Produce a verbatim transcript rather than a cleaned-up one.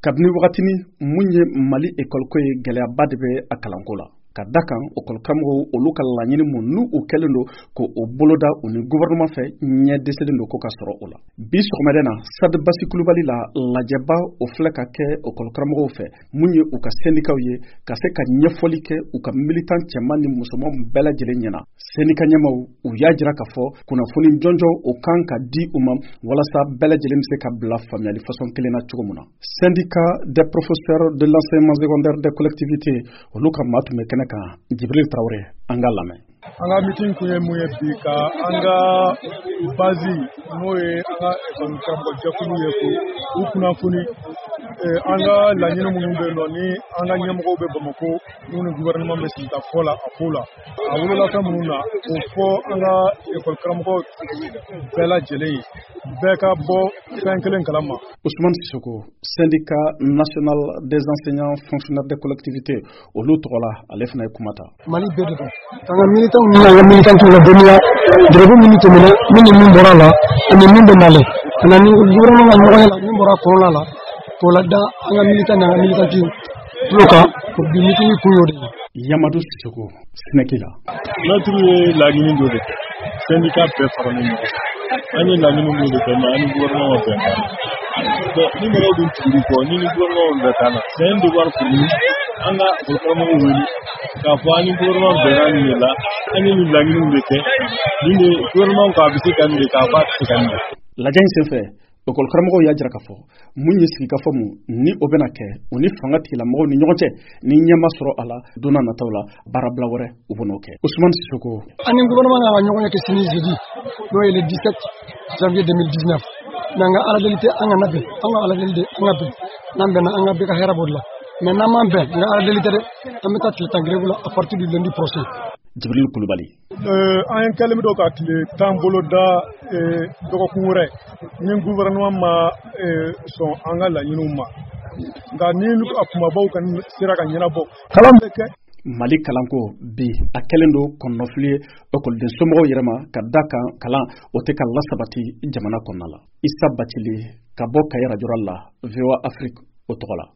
kabini wagatini mun ye Mali école ko ye gɛlɛyaba de bɛ a kalanko la ka da kan école karamɔgɔw olu ka laɲini mun n'u u kɛlen don ko o boloda u ni gouvernement fɛ ɲɛ dɛsɛlen don ko ka sɔrɔ o la bi sɔgɔmada na Sadi Basi Kulubali la lajɛba o filɛ ka kɛ école karamɔgɔw fɛ mun ye u ka syndicat ye ka se ka ɲɛfɔli kɛ u ka militant cɛman ni musoman bɛɛ lajɛlen ɲɛna syndicat ɲɛmaw u y'a jira k'a fɔ kunnafoni jɔnjɔ o kan ka di u ma walasa bɛɛ lajɛlen bɛ se ka bila faamuyali façon kelen na cogo min na syndicat des professeurs de l'enseignement secondaire des collectivités olu ka maa tun bɛ kɛnɛ kan Jibril Traoré an ka lamɛn. An ka meeting kun ye mun ye bi ka an ka base n'o ye an ka école karamɔgɔ jɛkulu ye ko u kunnafoni an ka laɲini minnu bɛ yen nɔ ni an ka ɲɛmɔgɔw bɛ Bamako n'u ni gouvernement bɛ sigi ka fɔ la a ko la a wolola fɛn minnu na o fɔ an ka école karamɔgɔ bɛɛ lajɛlen ye bɛɛ ka bɔ fɛn kelen kalama. Ousmane Sissoko syndicat national des enseignants fonctionnaires des collectivités olu tɔgɔ la ale fana ye kuma ta. Mali bɛɛ de don an ka militant ni an ka militant la dɔnniya dɛrɛbu minnu tɛmɛna min ni min bɔra la ani min bɛ nalen ka na ni gouvernement ka ɲɔgɔnya la min bɔra kɔrɔla la k'o la da an ka militant ni an ka militant tulo kan o bi meeting kun y'o de ye. Yamadou Sissoko Sénégal la. Notre ye laɲini dɔ de kɛ syndicat bɛɛ faralen ɲɔgɔn an ye laɲini dɔ de kɛ mais an ni gouvernement bɛɛ bon ni mɔgɔw dun tuguli kɔ ni ni gouvernement bɛɛ t'a la c'est un devoir pour nous an ka école karamɔgɔw wele k'a fɔ an ni gouvernement bɛnna nin de la an ye nin laɲiniw de kɛ nin de gouvernement ko a bɛ se ka nin de k'a fɔ a tɛ se ka nin de. Lajɛ in senfɛ école karamɔgɔw y'a jira k'a fɔ mun ye sigikafɔ mun ni o bɛna kɛ o ni fanga tigilamɔgɔw ni ɲɔgɔn cɛ ni ɲɛma sɔrɔ a la don n'a nataw la baarabila wɛrɛ u bɛn'o kɛ. Ousmane Sissoko. An ni gouvernement ka ɲɔgɔn ye kɛ sini jeudi n'o ye le dix-sept janvier deux mille dix-neuf mais an ka ala deli tɛ an ka na bɛn an ka ala deli de an ka bɛn n'an bɛnna an ka bɛɛ ka hɛrɛ b'o de la mais n'an m'an bɛn nka ala deli tɛ dɛ an bɛ taa tile tan grève la à partir du lundi prochain. Jibril Kulubali. An ye kɛlen min dɔ ka tile tan bolo da dɔgɔkun wɛrɛ ni gouvernement ma sɔn an ka laɲiniw ma nka ni a kumabaw kan sera ka ɲɛnabɔ kalan bɛ kɛ. Mali kalanko bi a kɛlen don kɔnɔnafili ye écoleden somɔgɔw yɛrɛ ma ka da kan kalan o tɛ ka lasabati jamana kɔnɔna la. Issa Bathily ka bɔ Kayi radio la V O A Afrique o tɔgɔ la.